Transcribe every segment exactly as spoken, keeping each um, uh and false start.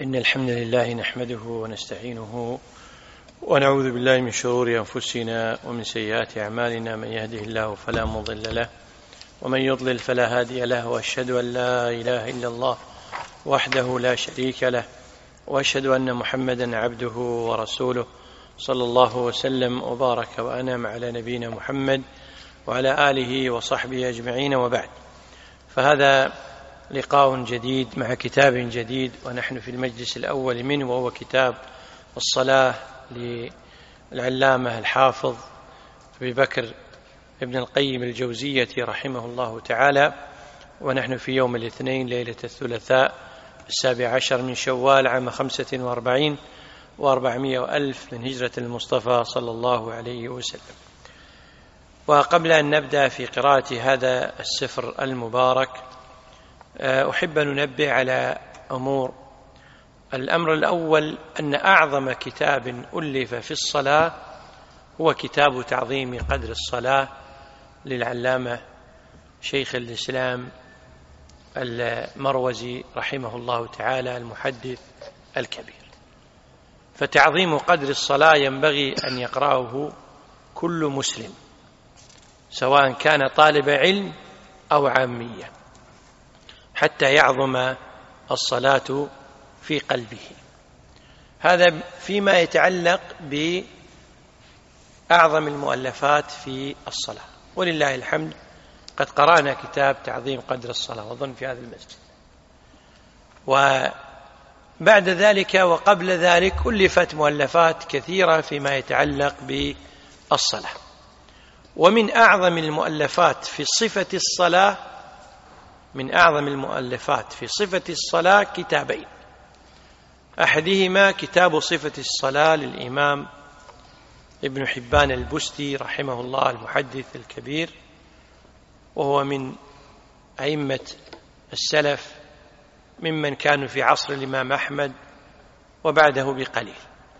إن الحمد لله نحمده ونستعينه ونعوذ بالله من شرور أنفسنا ومن سيئات أعمالنا، من يهده الله فلا مضل له ومن يضلل فلا هادي له، وأشهد أن لا إله إلا الله وحده لا شريك له، وأشهد أن محمدا عبده ورسوله صلى الله وسلم وبارك وأنعم على نبينا محمد وعلى آله وصحبه أجمعين، وبعد. فهذا لقاء جديد مع كتاب جديد، ونحن في المجلس الأول منه، وهو كتاب الصلاة للعلامة الحافظ أبي بكر ابن القيم الجوزية رحمه الله تعالى. ونحن في يوم الاثنين ليلة الثلاثاء السابع عشر من شوال عام خمسة وأربعين وأربعمائة وألف من هجرة المصطفى صلى الله عليه وسلم. وقبل أن نبدأ في قراءة هذا السفر المبارك، أحب أن ننبه على أمور. الأمر الأول أن أعظم كتاب ألف في الصلاة هو كتاب تعظيم قدر الصلاة للعلامة شيخ الإسلام المروزي رحمه الله تعالى، المحدث الكبير. فتعظيم قدر الصلاة ينبغي أن يقرأه كل مسلم، سواء كان طالب علم أو عامية، حتى يعظم الصلاة في قلبه. هذا فيما يتعلق بأعظم المؤلفات في الصلاة، ولله الحمد قد قرأنا كتاب تعظيم قدر الصلاة وأظن في هذا المسجد، وبعد ذلك وقبل ذلك ألفت مؤلفات كثيرة فيما يتعلق بالصلاة. ومن أعظم المؤلفات في صفة الصلاة من أعظم المؤلفات في صفة الصلاة كتابين، أحدهما كتاب صفة الصلاة للإمام ابن حبان البستي رحمه الله، المحدث الكبير، وهو من أئمة السلف ممن كانوا في عصر الإمام أحمد وبعده بقليل.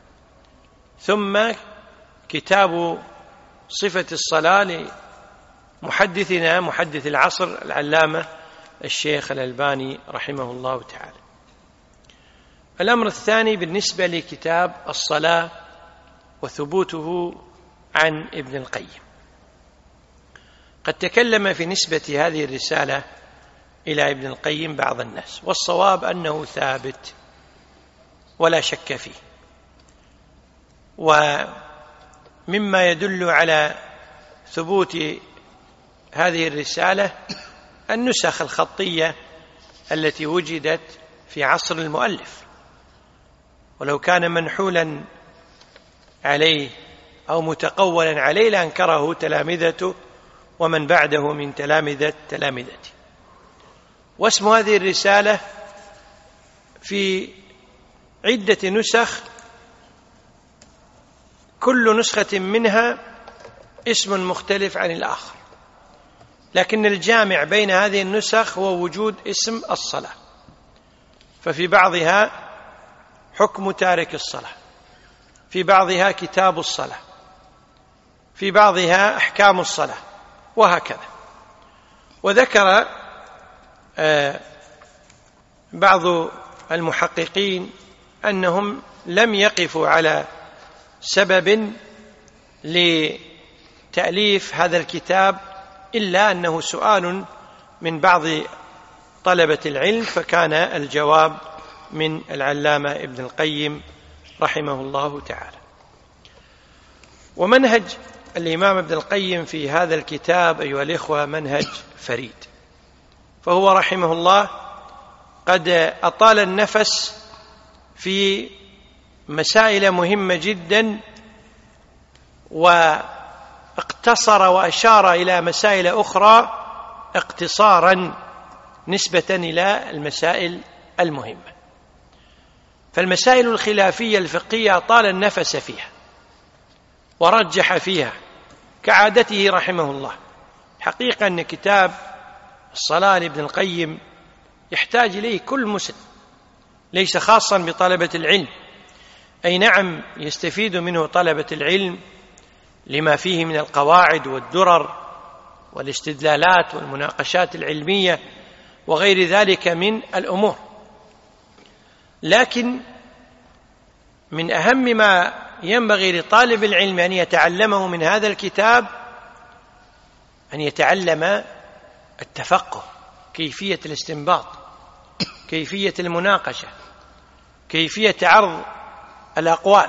ثم كتاب صفة الصلاة لمحدثنا محدث العصر العلامة الشيخ الألباني رحمه الله تعالى. الأمر الثاني بالنسبة لكتاب الصلاة وثبوته عن ابن القيم، قد تكلم في نسبة هذه الرسالة إلى ابن القيم بعض الناس، والصواب أنه ثابت ولا شك فيه. ومما يدل على ثبوت هذه الرسالة النسخ الخطية التي وجدت في عصر المؤلف، ولو كان منحولا عليه أو متقولا عليه لأنكره تلامذته ومن بعده من تلامذة تلامذته. واسم هذه الرسالة في عدة نسخ، كل نسخة منها اسم مختلف عن الآخر، لكن الجامع بين هذه النسخ هو وجود اسم الصلاة. ففي بعضها حكم تارك الصلاة، في بعضها كتاب الصلاة، في بعضها أحكام الصلاة، وهكذا. وذكر بعض المحققين أنهم لم يقفوا على سبب لتأليف هذا الكتاب إلا أنه سؤال من بعض طلبة العلم، فكان الجواب من العلامة ابن القيم رحمه الله تعالى. ومنهج الإمام ابن القيم في هذا الكتاب أيها الإخوة منهج فريد، فهو رحمه الله قد أطال النفس في مسائل مهمة جدا، واقتصر وأشار إلى مسائل أخرى اقتصارا نسبة إلى المسائل المهمة. فالمسائل الخلافية الفقهية طال النفس فيها ورجح فيها كعادته رحمه الله. حقيقة أن كتاب الصلاة لابن القيم يحتاج إليه كل مسلم، ليس خاصا بطلبة العلم. أي نعم يستفيد منه طلبة العلم لما فيه من القواعد والدرر والاستدلالات والمناقشات العلمية وغير ذلك من الأمور، لكن من أهم ما ينبغي لطالب العلم أن يتعلمه من هذا الكتاب أن يتعلم التفقه، كيفية الاستنباط، كيفية المناقشة، كيفية عرض الأقوال.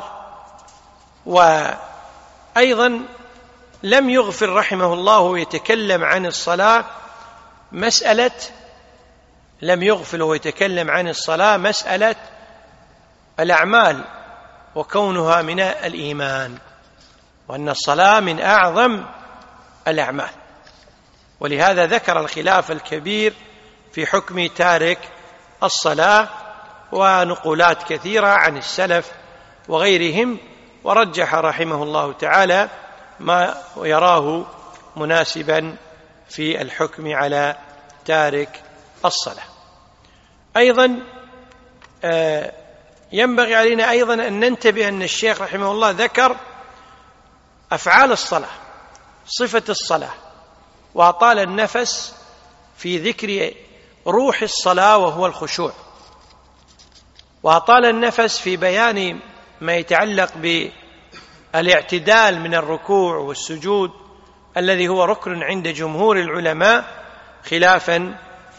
وأيضا لم يغفل رحمه الله يتكلم عن الصلاة مسألة لم يغفل ويتكلم عن الصلاة مسألة الأعمال وكونها من الإيمان، وأن الصلاة من أعظم الأعمال، ولهذا ذكر الخلاف الكبير في حكم تارك الصلاة ونقولات كثيرة عن السلف وغيرهم، ورجح رحمه الله تعالى ما يراه مناسبا في الحكم على تارك الصلاة. أيضا ينبغي علينا أيضا أن ننتبه أن الشيخ رحمه الله ذكر أفعال الصلاة، صفة الصلاة، وأطال النفس في ذكر روح الصلاة وهو الخشوع، وأطال النفس في بيان ما يتعلق بالاعتدال من الركوع والسجود الذي هو ركن عند جمهور العلماء خلافا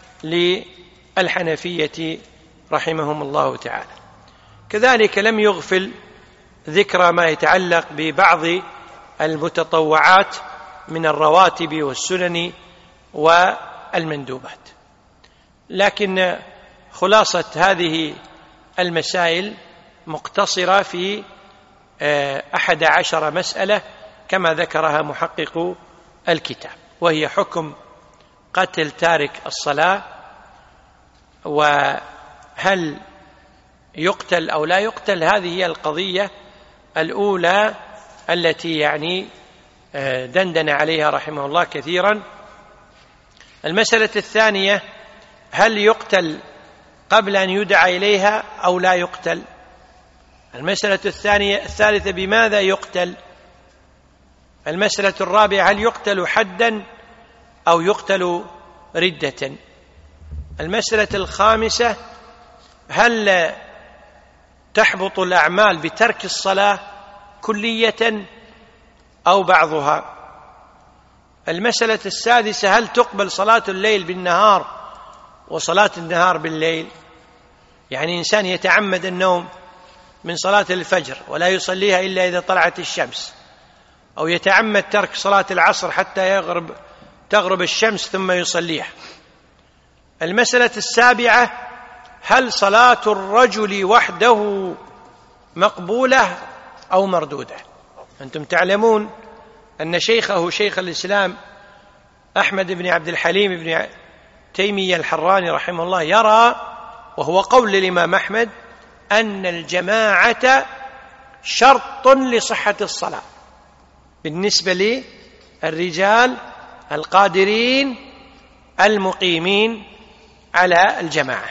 للحنفية رحمهم الله تعالى. كذلك لم يغفل ذكر ما يتعلق ببعض المتطوعات من الرواتب والسنن والمندوبات. لكن خلاصة هذه المسائل مقتصرة في أحد عشر مسألة كما ذكرها محقق الكتاب، وهي حكم قتل تارك الصلاة، وهل يقتل أو لا يقتل. هذه هي القضية الأولى التي يعني دندن عليها رحمه الله كثيرا. المسألة الثانية هل يقتل قبل أن يدعى إليها أو لا يقتل. المسألة الثانية الثالثة بماذا يقتل. المسألة الرابعة هل يقتل حدا أو يقتل ردة. المسألة الخامسة هل تحبط الأعمال بترك الصلاة كلية أو بعضها. المسألة السادسة هل تقبل صلاة الليل بالنهار وصلاة النهار بالليل، يعني إنسان يتعمد النوم من صلاة الفجر ولا يصليها إلا إذا طلعت الشمس، أو يتعمد ترك صلاة العصر حتى يغرب تغرب الشمس ثم يصليها. المسألة السابعة هل صلاة الرجل وحده مقبولة أو مردودة. أنتم تعلمون أن شيخه شيخ الإسلام أحمد بن عبد الحليم بن تيمية الحراني رحمه الله يرى، وهو قول للإمام أحمد، أن الجماعة شرط لصحة الصلاة بالنسبة للرجال القادرين المقيمين على الجماعة،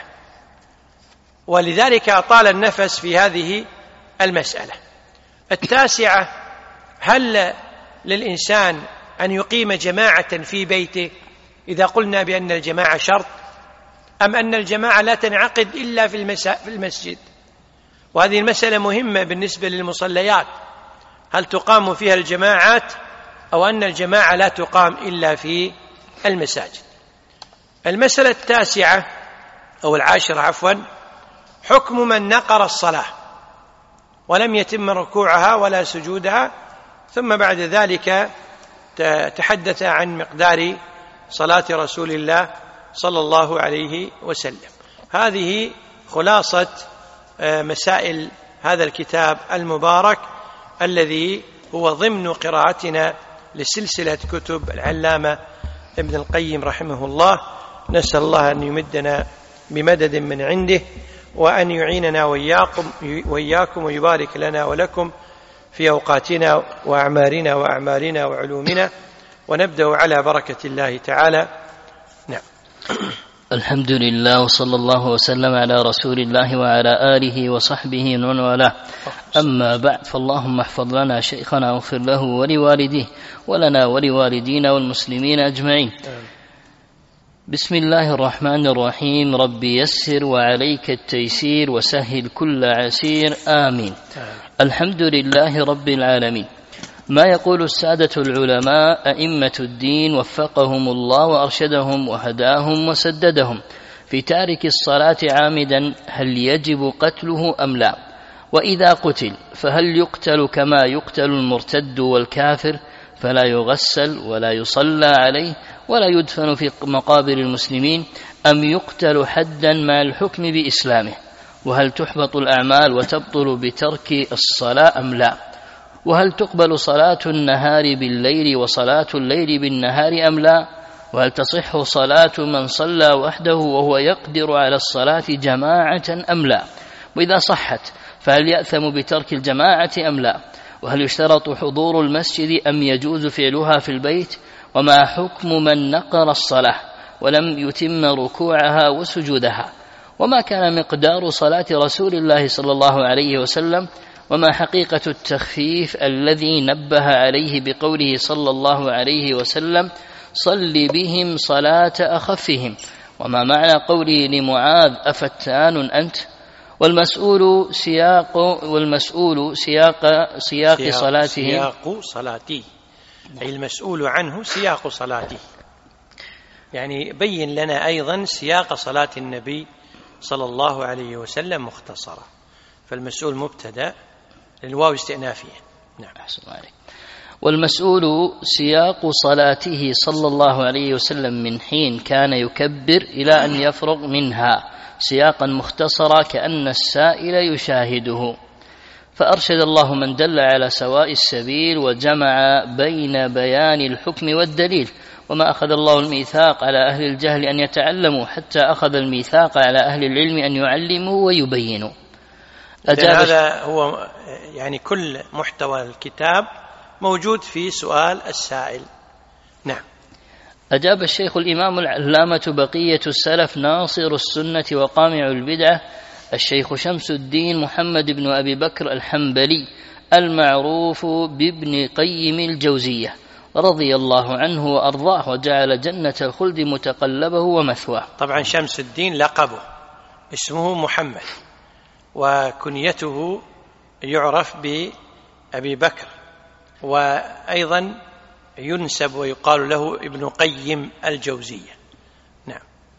ولذلك أطال النفس في هذه المسألة. التاسعة هل للإنسان أن يقيم جماعة في بيته إذا قلنا بأن الجماعة شرط، أم أن الجماعة لا تنعقد إلا في المسجد. وهذه المسألة مهمة بالنسبة للمصليات، هل تقام فيها الجماعات أو أن الجماعة لا تقام إلا في المساجد. المسألة التاسعة أو العاشرة عفوا حكم من نقر الصلاة ولم يتم ركوعها ولا سجودها، ثم بعد ذلك تحدث عن مقدار صلاة رسول الله صلى الله عليه وسلم. هذه خلاصة مسائل هذا الكتاب المبارك الذي هو ضمن قراءتنا لسلسلة كتب العلامة ابن القيم رحمه الله. نسأل الله أن يمدنا بمدد من عنده، وأن يعيننا وإياكم, وإياكم ويبارك لنا ولكم في أوقاتنا وأعمارنا وأعمالنا وعلومنا. ونبدأ على بركة الله تعالى. نعم. الحمد لله وصلى الله وسلم على رسول الله وعلى آله وصحبه ومن والاه. أما بعد، فاللهم احفظ لنا شيخنا واغفر له ولوالديه ولنا ولوالدينا والمسلمين أجمعين. بسم الله الرحمن الرحيم. ربي يسر وعليك التيسير وسهل كل عسير، آمين. الحمد لله رب العالمين. ما يقول السادة العلماء أئمة الدين وفقهم الله وأرشدهم وهداهم وسددهم في تارك الصلاة عامدا، هل يجب قتله أم لا؟ وإذا قتل فهل يقتل كما يقتل المرتد والكافر، فلا يغسل ولا يصلى عليه ولا يدفن في مقابر المسلمين، أم يقتل حدا مع الحكم بإسلامه؟ وهل تحبط الأعمال وتبطل بترك الصلاة أم لا؟ وهل تقبل صلاة النهار بالليل وصلاة الليل بالنهار أم لا؟ وهل تصح صلاة من صلى وحده وهو يقدر على الصلاة جماعة أم لا؟ وإذا صحت فهل يأثم بترك الجماعة أم لا؟ وهل يشترط حضور المسجد أم يجوز فعلها في البيت؟ وما حكم من نقر الصلاة ولم يتم ركوعها وسجودها؟ وما كان مقدار صلاة رسول الله صلى الله عليه وسلم؟ وما حقيقة التخفيف الذي نبه عليه بقوله صلى الله عليه وسلم: صل بهم صلاة أخفهم؟ وما معنى قوله لمعاذ: أفتان أنت؟ والمسؤول سياق والمسؤول سياق سياق, سياق صلاتهم سياق صلاتي، أي المسؤول عنه سياق صلاته، يعني بين لنا أيضا سياق صلاة النبي صلى الله عليه وسلم مختصرة، فالمسؤول مبتدأ للواو استئنافية. نعم. والمسؤول سياق صلاته صلى الله عليه وسلم من حين كان يكبر إلى أن يفرغ منها، سياقا مختصرا كأن السائل يشاهده. فأرشد الله من دل على سواء السبيل وجمع بين بيان الحكم والدليل. وما أخذ الله الميثاق على أهل الجهل أن يتعلموا، حتى أخذ الميثاق على أهل العلم أن يعلموا ويبينوا. هذا هو يعني كل محتوى الكتاب موجود في سؤال السائل. نعم. أجاب الشيخ الإمام العلامة بقية السلف ناصر السنة وقامع البدعة الشيخ شمس الدين محمد بن أبي بكر الحنبلي المعروف بابن قيم الجوزية رضي الله عنه وأرضاه، وجعل جنة الخلد متقلبه ومثواه. طبعا شمس الدين لقبه، اسمه محمد، وكنيته يعرف بأبي بكر، وأيضا ينسب ويقال له ابن قيم الجوزية. نعم.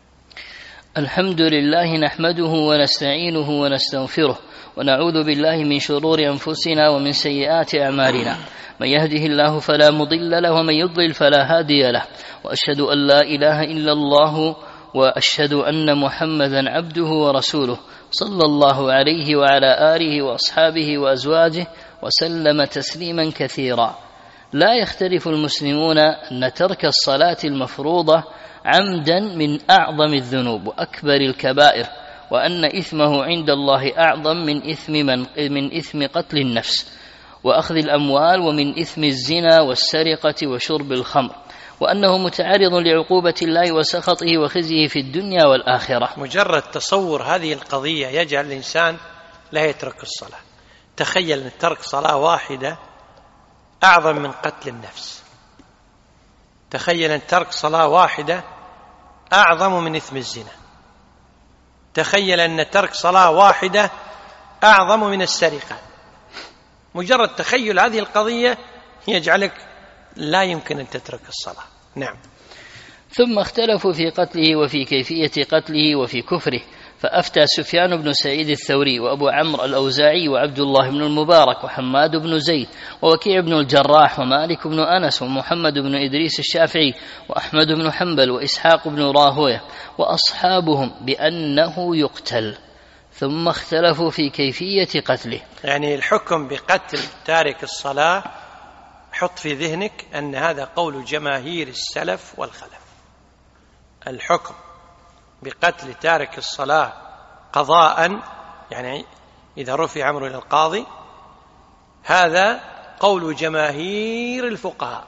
الحمد لله نحمده ونستعينه ونستغفره، ونعوذ بالله من شرور أنفسنا ومن سيئات أعمالنا. من يهده الله فلا مضل له ومن يضلل فلا هادي له، وأشهد أن لا إله إلا الله وأشهد أن محمدا عبده ورسوله صلى الله عليه وعلى آله وأصحابه وأزواجه وسلم تسليما كثيرا. لا يختلف المسلمون أن ترك الصلاة المفروضة عمدا من أعظم الذنوب وأكبر الكبائر، وأن إثمه عند الله أعظم من إثم, من, من إثم قتل النفس وأخذ الأموال، ومن إثم الزنا والسرقة وشرب الخمر، وأنه متعرض لعقوبة الله وسخطه وخزيه في الدنيا والآخرة. مجرد تصور هذه القضية يجعل الإنسان لا يترك الصلاة. تخيل أن ترك صلاة واحدة أعظم من قتل النفس، تخيل أن ترك صلاة واحدة أعظم من إثم الزنا، تخيل أن ترك صلاة واحدة أعظم من السرقة. مجرد تخيل هذه القضية يجعلك لا يمكن أن تترك الصلاة. نعم. ثم اختلفوا في قتله وفي كيفية قتله وفي كفره، فأفتى سفيان بن سعيد الثوري وأبو عمرو الأوزاعي وعبد الله بن المبارك وحماد بن زيد ووكيع بن الجراح ومالك بن أنس ومحمد بن إدريس الشافعي وأحمد بن حنبل وإسحاق بن راهويه وأصحابهم بأنه يقتل. ثم اختلفوا في كيفية قتله. يعني الحكم بقتل تارك الصلاة، حط في ذهنك أن هذا قول جماهير السلف والخلف. الحكم بقتل تارك الصلاة قضاء، يعني إذا رفع أمره إلى القاضي، هذا قول جماهير الفقهاء،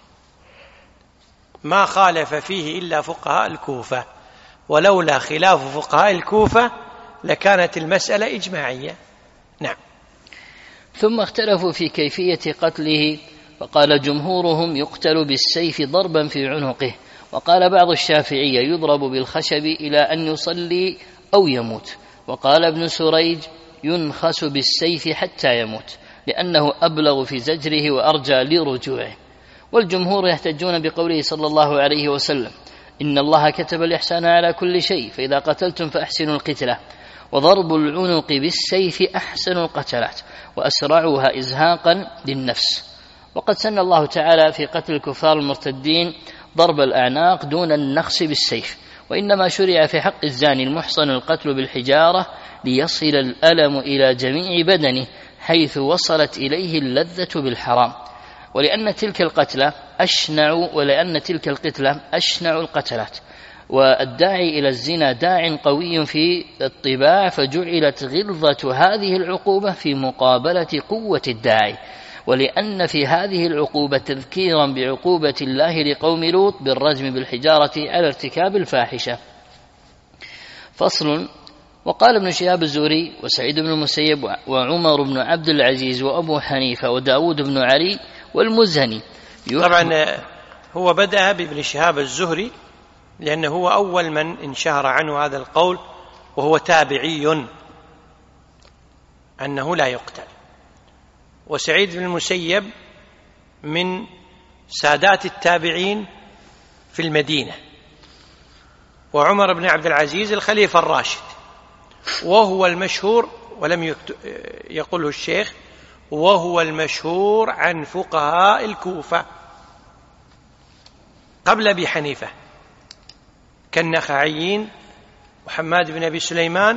ما خالف فيه إلا فقهاء الكوفة، ولولا خلاف فقهاء الكوفة لكانت المسألة إجماعية. نعم. ثم اختلفوا في كيفية قتله، فقال جمهورهم يقتل بالسيف ضربا في عنقه، وقال بعض الشافعية يضرب بالخشب إلى أن يصلي أو يموت. وقال ابن سريج ينخس بالسيف حتى يموت لأنه أبلغ في زجره وأرجى لرجوعه. والجمهور يحتجون بقوله صلى الله عليه وسلم إن الله كتب الإحسان على كل شيء فإذا قتلتم فأحسنوا القتلة، وضرب العنق بالسيف أحسن القتلات وأسرعها إزهاقا للنفس. وقد سن الله تعالى في قتل الكفار المرتدين ضرب الأعناق دون النخس بالسيف، وإنما شرع في حق الزاني المحصن القتل بالحجارة ليصل الألم إلى جميع بدنه حيث وصلت إليه اللذة بالحرام، ولأن تلك القتلة أشنع ولأن تلك القتلة أشنع القتلات، والداعي إلى الزنا داع قوي في الطباع، فجعلت غلظة هذه العقوبة في مقابلة قوة الداعي، ولأن في هذه العقوبة تذكيرا بعقوبة الله لقوم لوط بالرجم بالحجارة على ارتكاب الفاحشة. فصل. وقال ابن شهاب الزهري وسعيد بن المسيب وعمر بن عبد العزيز وأبو حنيفة وداود بن علي والمزني. طبعا هو بدأ بابن شهاب الزهري لأنه هو أول من انشهر عنه هذا القول، وهو تابعي أنه لا يقتل. وسعيد بن المسيب من سادات التابعين في المدينة، وعمر بن عبد العزيز الخليفة الراشد، وهو المشهور ولم يقله الشيخ، وهو المشهور عن فقهاء الكوفة قبل أبي حنيفة كالنخعيين وحماد بن أبي سليمان،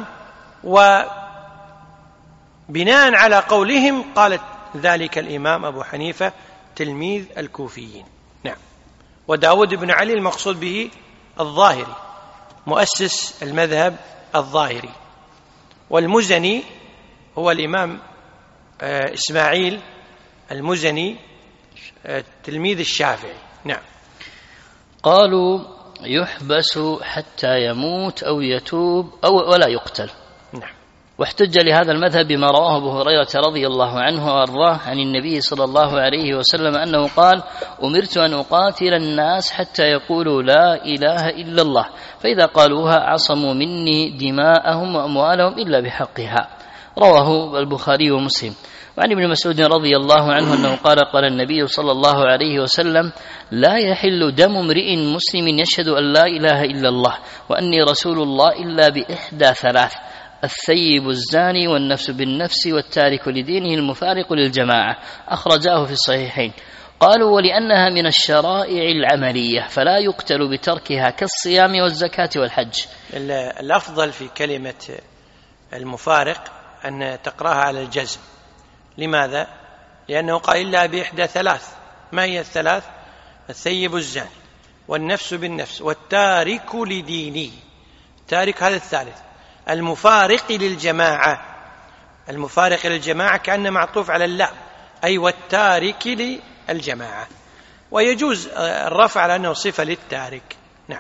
وبناء على قولهم قالت ذلك الإمام أبو حنيفة تلميذ الكوفيين. نعم. وداود بن علي المقصود به الظاهري مؤسس المذهب الظاهري، والمزني هو الإمام إسماعيل المزني تلميذ الشافعي. نعم. قالوا يحبس حتى يموت أو يتوب أو ولا يقتل. نعم. واحتج لهذا المذهب بما رواه أبو هريرة رضي الله عنه وأرضاه عن النبي صلى الله عليه وسلم أنه قال أمرت أن أقاتل الناس حتى يقولوا لا إله إلا الله، فإذا قالوها عصموا مني دماءهم وأموالهم إلا بحقها. رواه البخاري ومسلم. وعن ابن مسعود رضي الله عنه أنه قال قال النبي صلى الله عليه وسلم لا يحل دم امرئ مسلم يشهد أن لا إله إلا الله وأني رسول الله إلا بإحدى ثلاث: الثيب الزاني والنفس بالنفس والتارك لدينه المفارق للجماعة. أخرجاه في الصحيحين. قالوا ولأنها من الشرائع العملية فلا يقتل بتركها كالصيام والزكاة والحج. الأفضل في كلمة المفارق أن تقرأها على الجزم. لماذا؟ لأنه قال إلا بإحدى ثلاث. ما هي الثلاث؟ الثيب الزاني والنفس بالنفس والتارك لدينه. تارك هذا الثالث، المفارق للجماعة. المفارق للجماعة كأنه معطوف على اللام، أي والتارك للجماعة، ويجوز الرفع على أنه صفة للتارك. نعم.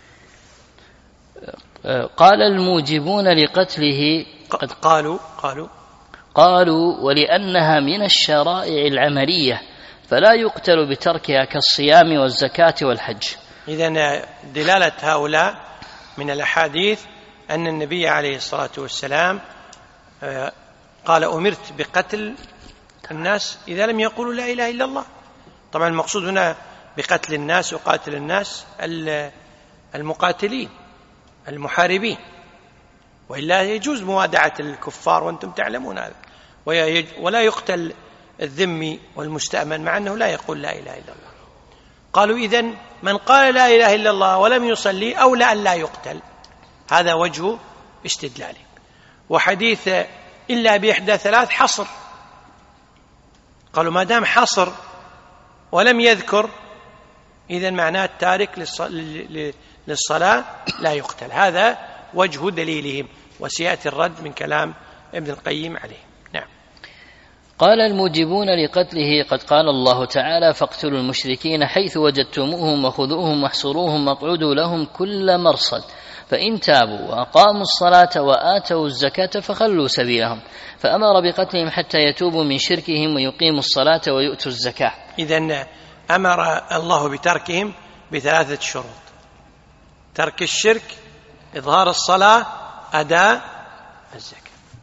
قال الموجبون لقتله قد قالوا قالوا قالوا ولأنها من الشرائع العملية فلا يقتل بتركها كالصيام والزكاة والحج. إذن دلالة هؤلاء من الأحاديث أن النبي عليه الصلاة والسلام قال أمرت بقتل الناس إذا لم يقولوا لا إله إلا الله. طبعا المقصود هنا بقتل الناس وقاتل الناس المقاتلين المحاربين، وإلا يجوز موادعة الكفار وأنتم تعلمون هذا، ولا يقتل الذمي والمستأمن مع أنه لا يقول لا إله إلا الله. قالوا إذن من قال لا إله إلا الله ولم يصلي أولى أن لا يقتل. هذا وجه استدلاله. وحديث إلا بإحدى ثلاث حصر، قالوا ما دام حصر ولم يذكر إذن معناه التارك للصلاة لا يقتل. هذا وجه دليلهم، وسيأتي الرد من كلام ابن القيم عليه. نعم. قال الموجبون لقتله قد قال الله تعالى فاقتلوا المشركين حيث وجدتموهم وخذوهم واحصروهم واقعدوا لهم كل مرصد فإن تابوا وأقاموا الصلاة وآتوا الزكاة فخلوا سبيلهم، فأمر بقتلهم حتى يتوبوا من شركهم ويقيموا الصلاة ويؤتوا الزكاة. إذن أمر الله بتركهم بثلاثة شروط: ترك الشرك، إظهار الصلاة، أداء الزكاة.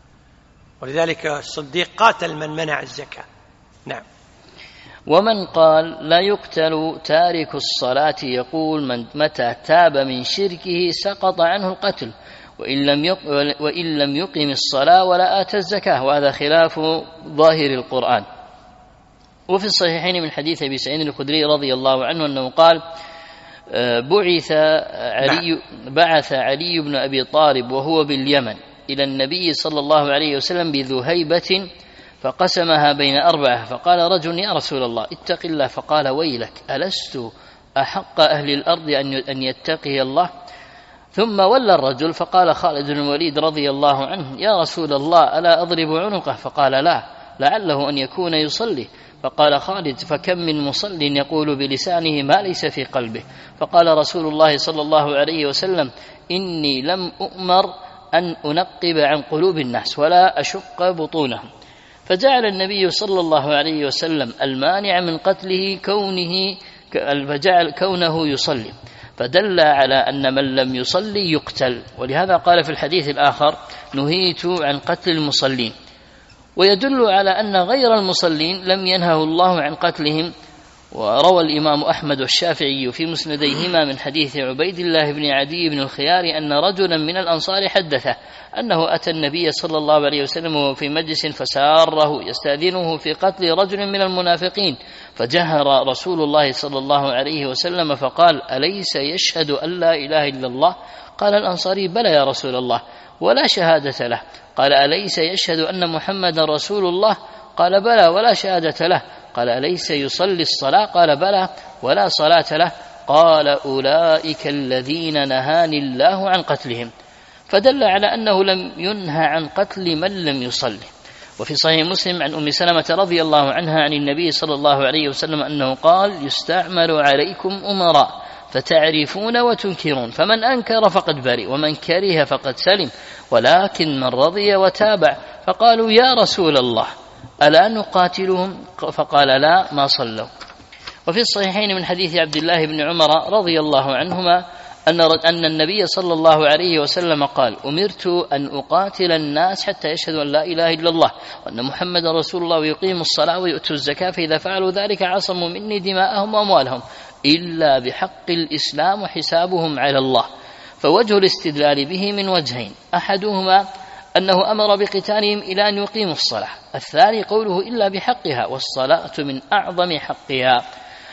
ولذلك الصديق قاتل من منع الزكاة. نعم. ومن قال لا يقتل تارك الصلاة يقول من متى تاب من شركه سقط عنه القتل وإن لم وإن لم يقم الصلاة ولا آتى الزكاة، وهذا خلاف ظاهر القرآن. وفي الصحيحين من حديث أبي سعيد الخدري رضي الله عنه أنه قال: بعث علي بعث علي بن أبي طالب وهو باليمن إلى النبي صلى الله عليه وسلم بذهيبة فقسمها بين أربعة، فقال رجل: يا رسول الله اتق الله، فقال: ويلك ألست أحق أهل الأرض أن يتقي الله؟ ثم ولى الرجل فقال خالد بن الوليد رضي الله عنه: يا رسول الله ألا أضرب عنقه؟ فقال: لا، لعله أن يكون يصلي. فقال خالد: فكم من مصل يقول بلسانه ما ليس في قلبه. فقال رسول الله صلى الله عليه وسلم: إني لم أؤمر أن أنقب عن قلوب الناس ولا أشق بطونهم. فجعل النبي صلى الله عليه وسلم المانع من قتله كونه فجعل كونه يصلي، فدل على أن من لم يصلي يقتل. ولهذا قال في الحديث الآخر: نهيت عن قتل المصلين. ويدل على أن غير المصلين لم ينهه الله عن قتلهم. وروى الإمام أحمد والشافعي في مسنديهما من حديث عبيد الله بن عدي بن الخيار أن رجلا من الأنصار حدثه أنه أتى النبي صلى الله عليه وسلم وهو في مجلس فساره يستأذنه في قتل رجل من المنافقين، فجهر رسول الله صلى الله عليه وسلم فقال: أليس يشهد أن لا إله إلا الله؟ قال الأنصاري: بلى يا رسول الله، ولا شهادة له. قال: أليس يشهد أن محمد رسول الله؟ قال: بلى، ولا شهادة له. قال: أليس يصلي الصلاة؟ قال: بلى، ولا صلاة له. قال: أولئك الذين نهاني الله عن قتلهم. فدل على أنه لم ينهى عن قتل من لم يصلي. وفي صحيح مسلم عن أم سلمة رضي الله عنها عن النبي صلى الله عليه وسلم أنه قال: يستعمل عليكم أمراء فتعرفون وتنكرون، فمن أنكر فقد برئ ومن كره فقد سلم، ولكن من رضي وتابع. فقالوا: يا رسول الله ألا نقاتلهم؟ فقال: لا، ما صلوا. وفي الصحيحين من حديث عبد الله بن عمر رضي الله عنهما أن أن النبي صلى الله عليه وسلم قال: أمرت أن أقاتل الناس حتى يشهدوا أن لا إله إلا الله وأن محمد رسول الله ويقيموا الصلاة ويؤتوا الزكاة، فإذا فعلوا ذلك عصموا مني دماءهم وأموالهم إلا بحق الإسلام وحسابهم على الله. فوجه الاستدلال به من وجهين: أحدهما أنه أمر بقتالهم إلى أن يقيموا الصلاة، الثاني قوله إلا بحقها، والصلاة من أعظم حقها.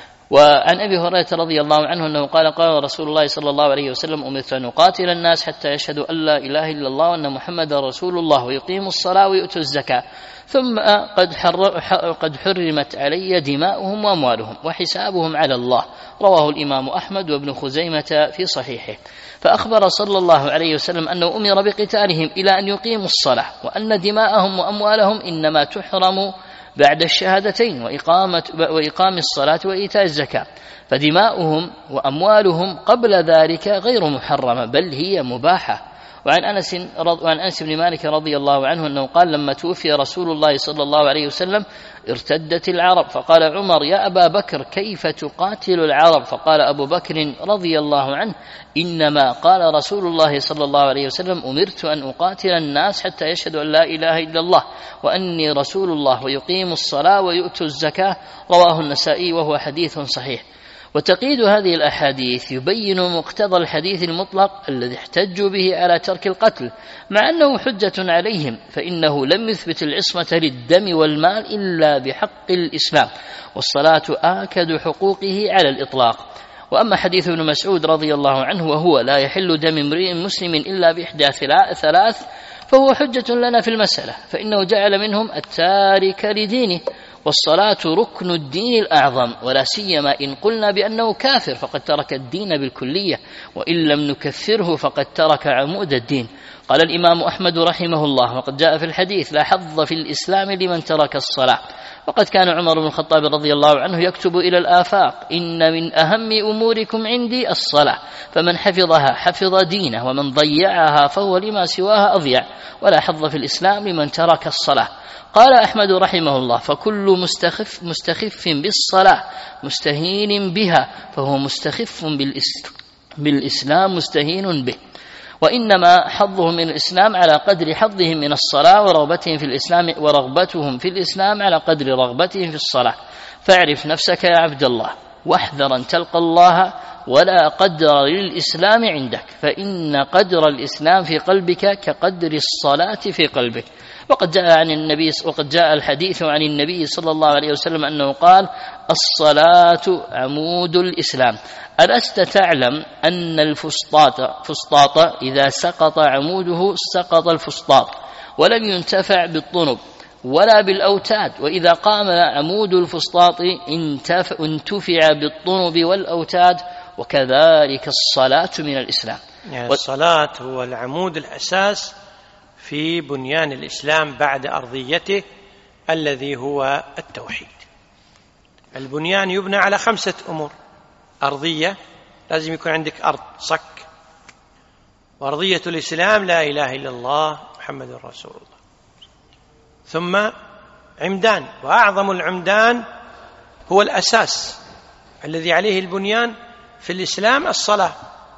وعن أبي هريرة رضي الله عنه أنه قال: قال رسول الله صلى الله عليه وسلم: أمرت أن أقاتل الناس حتى يشهدوا أن لا إله إلا الله وأن محمد رسول الله ويقيموا الصلاة ويؤتوا الزكاة، ثم قد, قد حرمت علي دماؤهم وأموالهم وحسابهم على الله. رواه الإمام أحمد وابن خزيمة في صحيحه. فأخبر صلى الله عليه وسلم أنه أمر بقتالهم إلى أن يقيموا الصلاة، وأن دماءهم وأموالهم إنما تحرم بعد الشهادتين وإقامة وإقام الصلاة وإيتاء الزكاة، فدماؤهم وأموالهم قبل ذلك غير محرمة بل هي مباحة. وعن أنس وعن أنس بن مالك رضي الله عنه أنه قال: لما توفي رسول الله صلى الله عليه وسلم ارتدت العرب، فقال عمر: يا أبا بكر كيف تقاتل العرب؟ فقال أبو بكر رضي الله عنه: إنما قال رسول الله صلى الله عليه وسلم: أمرت أن أقاتل الناس حتى يشهدوا أن لا إله إلا الله وأني رسول الله ويقيموا الصلاة ويؤتوا الزكاة. رواه النسائي وهو حديث صحيح. وتقييد هذه الأحاديث يبين مقتضى الحديث المطلق الذي احتجوا به على ترك القتل، مع أنه حجة عليهم، فإنه لم يثبت العصمة للدم والمال إلا بحق الإسلام، والصلاة آكد حقوقه على الإطلاق. وأما حديث ابن مسعود رضي الله عنه وهو: لا يحل دم امرئ مسلم إلا بإحدى ثلاث، فهو حجة لنا في المسألة، فإنه جعل منهم التارك لدينه، والصلاة ركن الدين الأعظم، ولا سيما إن قلنا بأنه كافر فقد ترك الدين بالكلية، وإن لم نكفره فقد ترك عمود الدين. قال الإمام أحمد رحمه الله: وقد جاء في الحديث: لا حظ في الإسلام لمن ترك الصلاة. وقد كان عمر بن الخطاب رضي الله عنه يكتب إلى الآفاق: إن من أهم أموركم عندي الصلاة، فمن حفظها حفظ دينه، ومن ضيعها فهو لما سواها أضيع، ولا حظ في الإسلام لمن ترك الصلاة. قال أحمد رحمه الله: فكل مستخف, مستخف بالصلاة مستهين بها فهو مستخف بالإسلام مستهين به، وإنما حظهم من الإسلام على قدر حظهم من الصلاة، ورغبتهم في الإسلام ورغبتهم في الإسلام على قدر رغبتهم في الصلاة. فاعرف نفسك يا عبد الله، واحذر أن تلقى الله ولا قدر للإسلام عندك، فإن قدر الإسلام في قلبك كقدر الصلاة في قلبك. وقد جاء عن النبي وقد جاء الحديث عن النبي صلى الله عليه وسلم أنه قال: الصلاة عمود الإسلام. ألست تعلم أن الفسطاط فسطاط إذا سقط عموده سقط الفسطاط، ولم ينتفع بالطنب ولا بالأوتاد، وإذا قام عمود الفسطاط انتفع بالطنب والأوتاد، وكذلك الصلاة من الإسلام. يعني الصلاة هو العمود الأساس في بنيان الإسلام بعد أرضيته الذي هو التوحيد. البنيان يبنى على خمسة أمور: أرضية، لازم يكون عندك أرض صك، وأرضية الإسلام لا إله إلا الله محمد رسول الله، ثم عمدان، وأعظم العمدان هو الأساس الذي عليه البنيان في الإسلام الصلاة،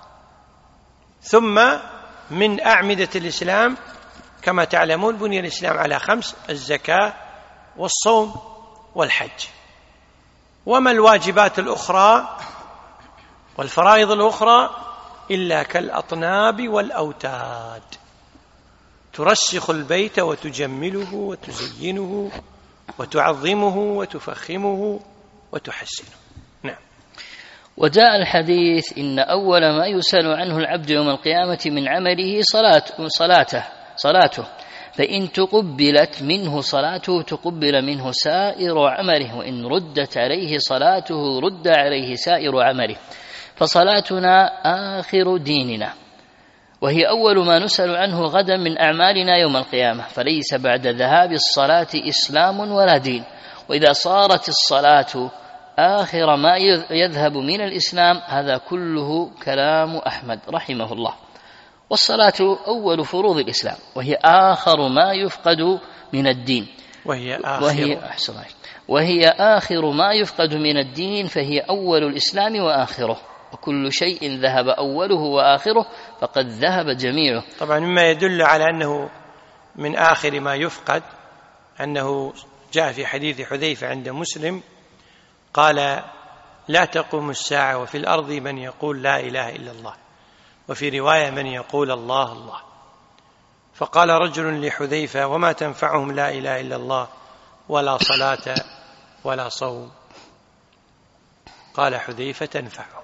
ثم من أعمدة الإسلام كما تعلمون بني الإسلام على خمس: الزكاة والصوم والحج. وما الواجبات الأخرى والفرائض الأخرى إلا كالأطناب والأوتاد، ترسخ البيت وتجمله وتزينه وتعظمه وتفخمه وتحسنه. نعم. وجاء الحديث: إن أول ما يسأل عنه العبد يوم القيامة من عمله صلاة صلاته صلاته فإن تقبلت منه صلاته تقبل منه سائر عمله، وإن ردت عليه صلاته رد عليه سائر عمله. فصلاتنا آخر ديننا، وهي أول ما نسأل عنه غدا من أعمالنا يوم القيامة، فليس بعد ذهاب الصلاة إسلام ولا دين. وإذا صارت الصلاة آخر ما يذهب من الإسلام، هذا كله كلام أحمد رحمه الله. والصلاة أول فروض الإسلام، وهي آخر ما يفقد من الدين، وهي آخر, وهي, وهي آخر ما يفقد من الدين، فهي أول الإسلام وآخره، وكل شيء ذهب أوله وآخره فقد ذهب جميعه. طبعا مما يدل على أنه من آخر ما يفقد أنه جاء في حديث حذيفة عند مسلم قال: لا تقوم الساعة وفي الأرض من يقول لا إله إلا الله، وفي رواية من يقول الله الله. فقال رجل لحذيفة: وما تنفعهم لا إله إلا الله ولا صلاة ولا صوم؟ قال حذيفة: تنفعهم.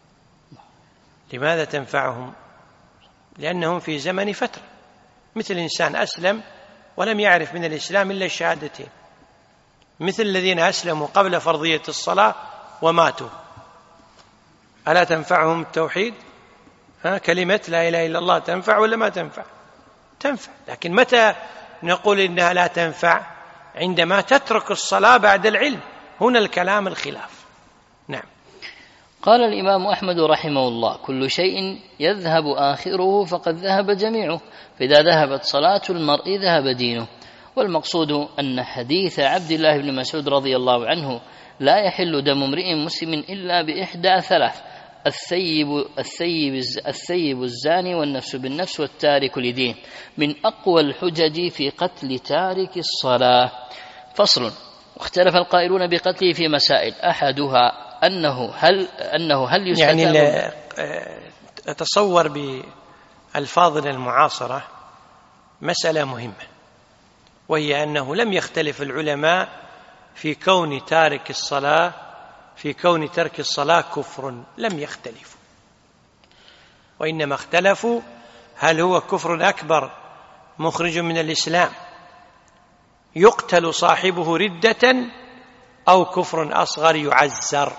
لماذا تنفعهم؟ لأنهم في زمن فترة، مثل إنسان أسلم ولم يعرف من الإسلام إلا الشهادتين، مثل الذين أسلموا قبل فرضية الصلاة وماتوا، ألا تنفعهم التوحيد؟ ها، كلمة لا إله إلا الله تنفع ولا ما تنفع؟ تنفع. لكن متى نقول إنها لا تنفع؟ عندما تترك الصلاة بعد العلم، هنا الكلام الخلاف. نعم. قال الإمام أحمد رحمه الله: كل شيء يذهب آخره فقد ذهب جميعه، فإذا ذهبت صلاة المرء ذهب دينه. والمقصود أن حديث عبد الله بن مسعود رضي الله عنه: لا يحل دم امرئ مسلم إلا بإحدى ثلاث: الثيب, الثيب, الثيب الزاني والنفس بالنفس والتارك لدين، من أقوى الحجج في قتل تارك الصلاة. فصل. واختلف القائلون بقتله في مسائل، أحدها أنه هل, أنه هل يستتاب، يعني أتصور بألفاظنا المعاصرة مسألة مهمة، وهي أنه لم يختلف العلماء في كون تارك الصلاة في كون ترك الصلاة كفر، لم يختلفوا، وإنما اختلفوا هل هو كفر أكبر مخرج من الإسلام يقتل صاحبه ردة، أو كفر أصغر يعزر.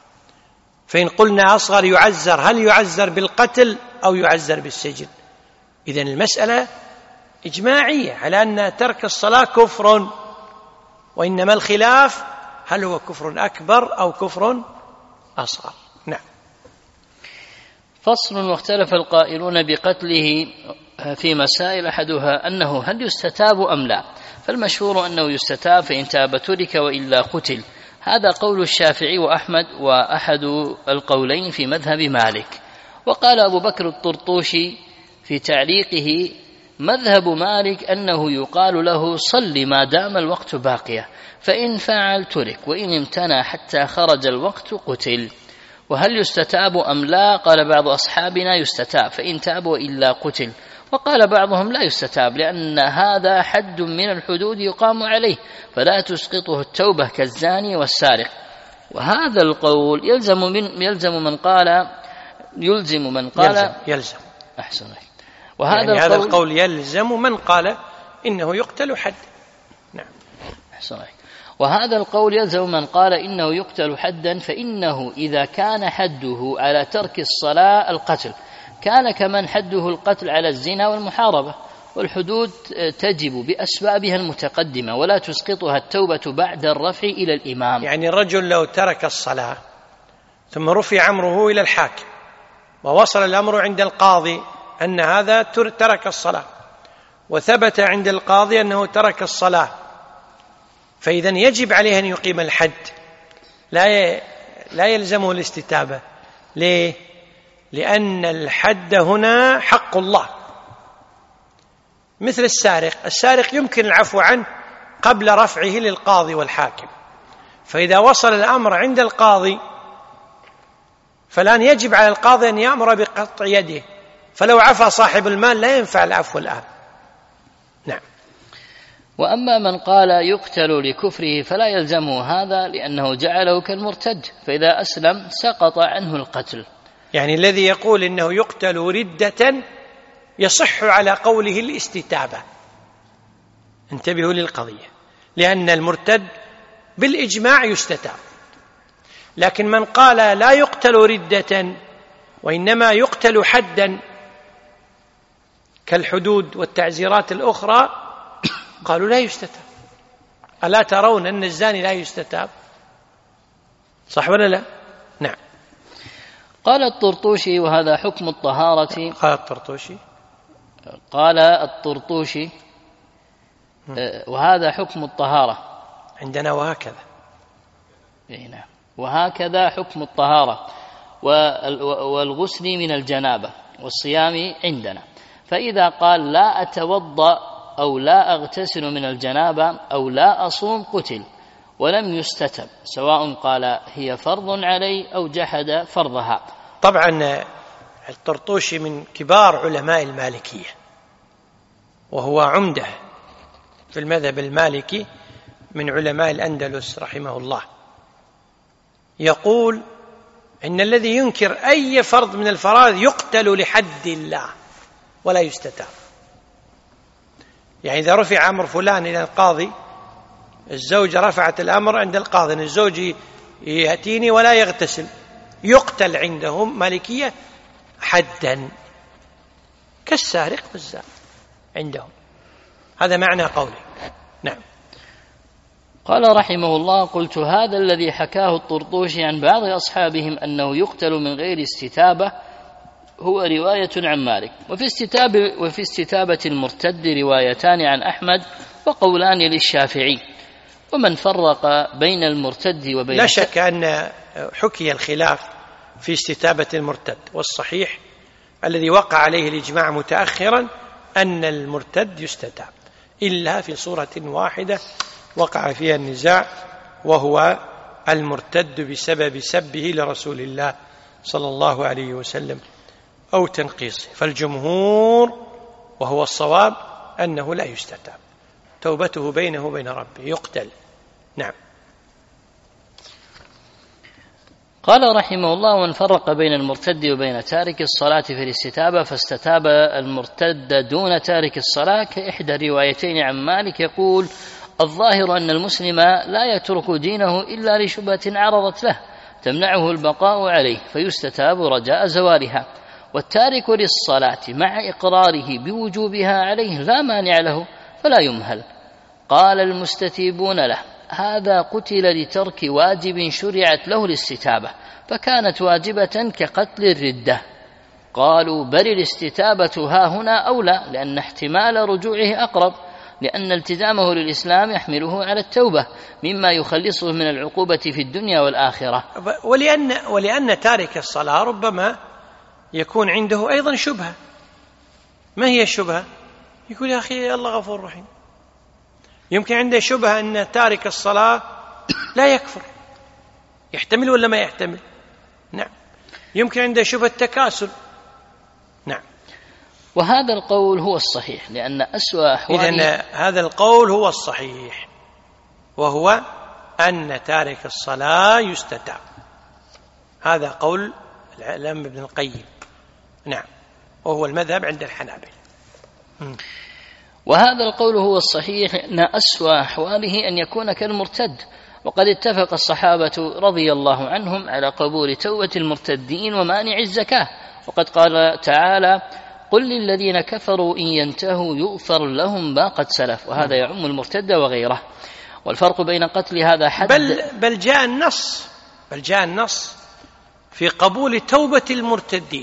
فإن قلنا أصغر يعزر، هل يعزر بالقتل أو يعزر بالسجن؟ إذن المسألة إجماعية على أن ترك الصلاة كفر، وإنما الخلاف هل هو كفر أكبر أو كفر أصغر. نعم. فصل. واختلف القائلون بقتله في مسائل، أحدها أنه هل يستتاب أم لا، فالمشهور أنه يستتاب، فإن تاب ترك وإلا قتل. هذا قول الشافعي وأحمد وأحد القولين في مذهب مالك. وقال أبو بكر الطرطوشي في تعليقه: مذهب مالك أنه يقال له صل ما دام الوقت باقية، فإن فعل ترك، وإن امتنع حتى خرج الوقت قتل. وهل يستتاب أم لا؟ قال بعض أصحابنا يستتاب، فإن تاب وإلا قتل. وقال بعضهم لا يستتاب، لأن هذا حد من الحدود يقام عليه، فلا تسقطه التوبة كالزاني والسارق. وهذا القول يلزم من يلزم من قال يلزم من قال يلزم, يلزم. أحسن. وهذا يعني القول هذا القول يلزم من قال إنه يقتل حد. نعم. أحسن. وهذا القول يلزم من قال إنه يقتل حدا، فإنه إذا كان حده على ترك الصلاة القتل كان كمن حده القتل على الزنا والمحاربة، والحدود تجب بأسبابها المتقدمة ولا تسقطها التوبة بعد الرفع إلى الإمام. يعني الرجل لو ترك الصلاة ثم رفع أمره إلى الحاكم ووصل الأمر عند القاضي أن هذا ترك الصلاة، وثبت عند القاضي أنه ترك الصلاة، فإذن يجب عليه أن يقيم الحد، لا لا يلزمه الاستتابة. ليه؟ لأن الحد هنا حق الله، مثل السارق. السارق يمكن العفو عنه قبل رفعه للقاضي والحاكم، فإذا وصل الأمر عند القاضي فالآن يجب على القاضي أن يأمر بقطع يده، فلو عفى صاحب المال لا ينفع العفو الآن. نعم. وأما من قال يقتل لكفره فلا يلزمه هذا، لأنه جعله كالمرتد، فإذا أسلم سقط عنه القتل. يعني الذي يقول إنه يقتل ردة يصح على قوله الاستتابة. انتبهوا للقضية، لأن المرتد بالإجماع يستتاب. لكن من قال لا يقتل ردة وإنما يقتل حدا كالحدود والتعزيرات الأخرى، قالوا لا يستتاب. ألا ترون أن الزاني لا يستتاب؟ صح ولا لا؟ نعم. قال الطرطوشي: وهذا حكم الطهارة. قال الطرطوشي قال الطرطوشي وهذا حكم الطهارة عندنا، وهكذا. نعم. وهكذا حكم الطهارة والغسل من الجنابة والصيام عندنا. فإذا قال لا أتوضأ أو لا أغتسل من الجنابة أو لا أصوم قتل ولم يستتب، سواء قال هي فرض علي أو جحد فرضها. طبعا الطرطوشي من كبار علماء المالكية، وهو عمدة في المذهب المالكي من علماء الأندلس رحمه الله. يقول إن الذي ينكر أي فرض من الفرائض يقتل لحد الله ولا يستتاب. يعني إذا رفع أمر فلان إلى القاضي، الزوجة رفعت الأمر عند القاضي أن الزوج يأتيني ولا يغتسل، يقتل عندهم مالكية حدا كالسارق والزاني عندهم. هذا معنى قولي. نعم. قال رحمه الله: قلت هذا الذي حكاه الطرطوشي عن بعض أصحابهم أنه يقتل من غير استتابة هو رواية عن مالك، وفي استتابة, وفي استتابة المرتد روايتان عن أحمد وقولان للشافعي. ومن فرق بين المرتد وبين لا شك أن حكي الخلاف في استتابة المرتد، والصحيح الذي وقع عليه الإجماع متأخرا أن المرتد يستتاب، إلا في صورة واحدة وقع فيها النزاع، وهو المرتد بسبب سبه لرسول الله صلى الله عليه وسلم أو تنقيصه. فالجمهور وهو الصواب أنه لا يستتاب، توبته بينه وبين ربه، يقتل. نعم. قال رحمه الله: ومن فرق بين المرتد وبين تارك الصلاة في الاستتابة فاستتاب المرتد دون تارك الصلاة كإحدى الروايتين عن مالك. يقول: الظاهر أن المسلم لا يترك دينه إلا لشبهة عرضت له تمنعه البقاء عليه، فيستتاب رجاء زوالها. والتارك للصلاة مع إقراره بوجوبها عليه لا مانع له فلا يمهل. قال المستتيبون له: هذا قتل لترك واجب شرعت له الاستتابة فكانت واجبة كقتل الردة. قالوا: بل الاستتابة ها هنا أولى، لأن احتمال رجوعه أقرب، لأن التزامه للإسلام يحمله على التوبة مما يخلصه من العقوبة في الدنيا والآخرة. ولأن, ولأن تارك الصلاة ربما يكون عنده أيضا شبهة. ما هي الشبهة؟ يقول: يا أخي الله غفور رحيم. يمكن عنده شبهة أن تارك الصلاة لا يكفر. يحتمل ولا ما يحتمل؟ نعم. يمكن عنده شبهة تكاسل. نعم. وهذا القول هو الصحيح، لأن أسوأ أحواله إذن هذا القول هو الصحيح، وهو أن تارك الصلاة يستتاب. هذا قول العلامة ابن القيم. نعم. وهو المذهب عند الحنابلة. وهذا القول هو الصحيح، أن أسوأ أحواله أن يكون كالمرتد. وقد اتفق الصحابة رضي الله عنهم على قبول توبة المرتدين ومانع الزكاة. وقد قال تعالى: قل للذين كفروا إن ينتهوا يغفر لهم ما قد سلف. وهذا يعم المرتد وغيره. والفرق بين قتل هذا حد بل, بل جاء النص بل جاء النص في قبول توبة المرتدين،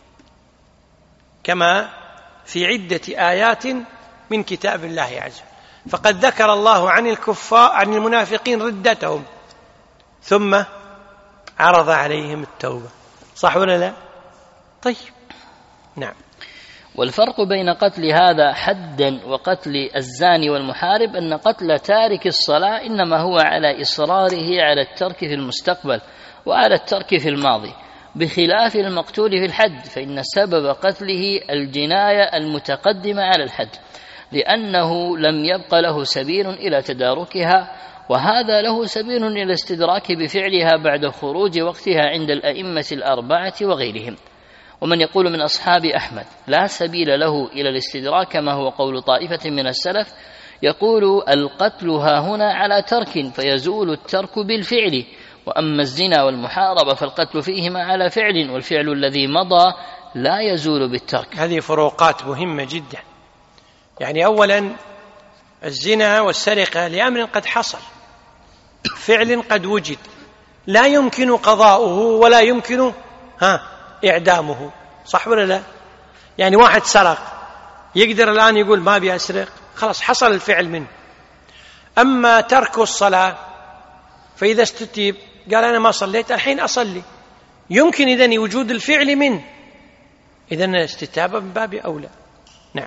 كما في عدة آيات من كتاب الله عز وجل. فقد ذكر الله عن الكفار عن المنافقين ردتهم ثم عرض عليهم التوبة. صح ولا لا؟ طيب. نعم. والفرق بين قتل هذا حدا وقتل الزاني والمحارب أن قتل تارك الصلاة إنما هو على إصراره على الترك في المستقبل وعلى الترك في الماضي، بخلاف المقتول في الحد، فإن سبب قتله الجناية المتقدمة على الحد، لأنه لم يبق له سبيل إلى تداركها، وهذا له سبيل إلى الاستدراك بفعلها بعد خروج وقتها عند الأئمة الأربعة وغيرهم. ومن يقول من أصحاب أحمد لا سبيل له إلى الاستدراك كما هو قول طائفة من السلف، يقول: القتل ها هنا على ترك فيزول الترك بالفعل، وأما الزنا والمحاربة فالقتل فيهما على فعل، والفعل الذي مضى لا يزول بالترك. هذه فروقات مهمة جدا. يعني أولا الزنا والسرقة لأمر قد حصل، فعل قد وجد، لا يمكن قضاؤه ولا يمكن ها إعدامه. صح ولا لا؟ يعني واحد سرق يقدر الآن يقول ما أبي أسرق، خلاص حصل الفعل منه. أما ترك الصلاة فإذا استتيب قال أنا ما صليت الحين أصلي، يمكن إذن وجود الفعل منه، إذن استتابة من باب أولى. نعم.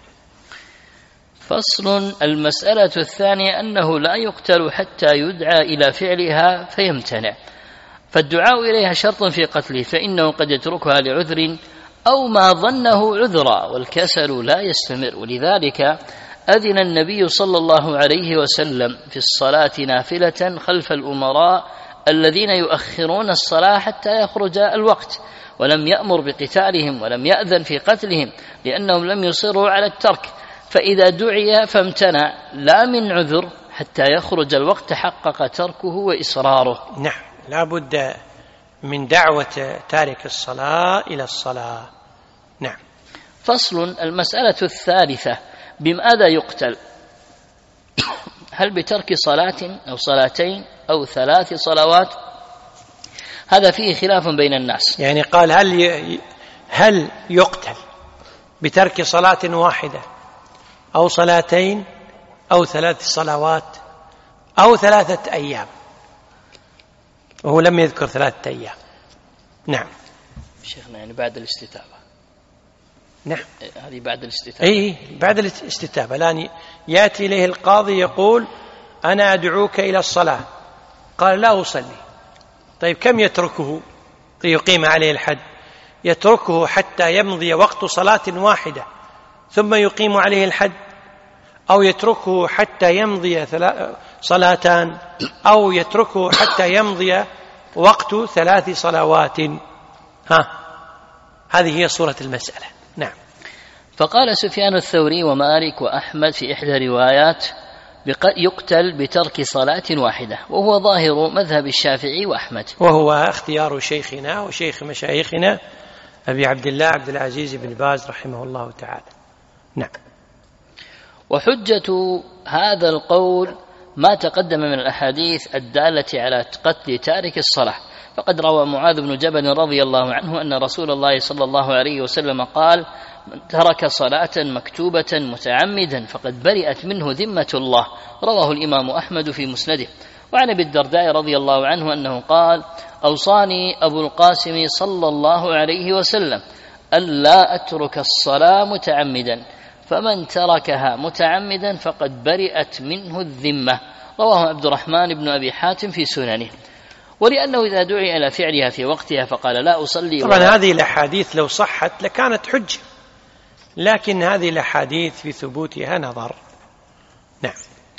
فصل. المسألة الثانية أنه لا يقتل حتى يدعى إلى فعلها فيمتنع، فالدعاء إليها شرط في قتله، فإنه قد يتركها لعذر أو ما ظنه عذرا، والكسل لا يستمر. ولذلك أذن النبي صلى الله عليه وسلم في الصلاة نافلة خلف الأمراء الذين يؤخرون الصلاة حتى يخرج الوقت، ولم يأمر بقتالهم ولم يأذن في قتلهم، لأنهم لم يصروا على الترك. فإذا دعي فامتنع لا من عذر حتى يخرج الوقت حقق تركه وإصراره. نعم. لا بد من دعوة تارك الصلاة إلى الصلاة. نعم. فصل. المسألة الثالثة: بماذا يقتل؟ هل بترك صلاة أو صلاتين أو ثلاث صلوات؟ هذا فيه خلاف بين الناس. يعني قال هل ي... هل يقتل بترك صلاة واحدة أو صلاتين أو ثلاث صلوات أو ثلاثة أيام؟ وهو لم يذكر ثلاثة أيام. نعم. شيخنا يعني بعد الاستتابة. نعم. هذه بعد الاستتابة. أي بعد الاستتابة. الآن يأتي إليه القاضي يقول أنا أدعوك إلى الصلاة، قال لا أصلي. طيب كم يتركه ليقيم عليه الحد؟ يتركه حتى يمضي وقت صلاة واحدة ثم يقيم عليه الحد، أو يتركه حتى يمضي صلاتان، أو يتركه حتى يمضي وقت ثلاث صلوات؟ ها، هذه هي صورة المسألة. نعم. فقال سفيان الثوري ومالك وأحمد في إحدى روايات يقتل بترك صلاة واحدة، وهو ظاهر مذهب الشافعي وأحمد، وهو اختيار شيخنا وشيخ مشايخنا أبي عبد الله عبد العزيز بن باز رحمه الله تعالى. نعم. وحجة هذا القول ما تقدم من الأحاديث الدالة على قتل تارك الصلاة، فقد روى معاذ بن جبل رضي الله عنه أن رسول الله صلى الله عليه وسلم قال: من ترك صلاة مكتوبة متعمدا فقد برئت منه ذمة الله، رواه الإمام أحمد في مسنده. وعن أبي الدرداء رضي الله عنه أنه قال: أوصاني أبو القاسم صلى الله عليه وسلم ألا أترك الصلاة متعمدا، فمن تركها متعمدا فقد برئت منه الذمة، رواه عبد الرحمن بن أبي حاتم في سننه. ولأنه إذا دعي إلى فعلها في وقتها فقال لا أصلي. طبعا هذه الأحاديث لو صحت لكانت حجة، لكن هذه الأحاديث في ثبوتها نظر. نعم.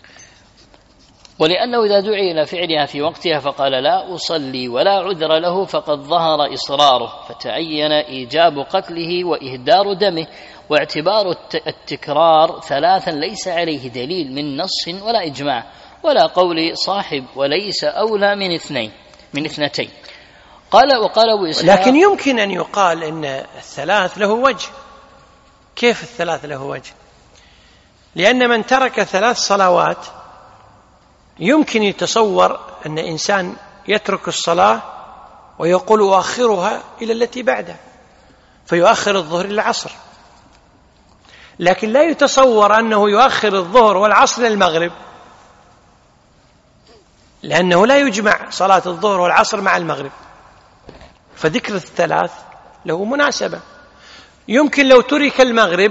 ولأنه إذا دعي إلى فعلها في وقتها فقال لا أصلي ولا عذر له فقد ظهر إصراره، فتعين إيجاب قتله وإهدار دمه، واعتبار التكرار ثلاثا ليس عليه دليل من نص ولا إجماع ولا قول صاحب، وليس أولى من اثنين من اثنتين. قال وقال أبو إسحاق: لكن يمكن أن يقال إن الثلاث له وجه. كيف الثلاث له وجه؟ لأن من ترك ثلاث صلوات يمكن يتصور أن إنسان يترك الصلاة ويقول أؤخرها إلى التي بعدها، فيؤخر الظهر إلى العصر، لكن لا يتصور أنه يؤخر الظهر والعصر إلى المغرب، لأنه لا يجمع صلاة الظهر والعصر مع المغرب، فذكر الثلاث له مناسبة. يمكن لو ترك المغرب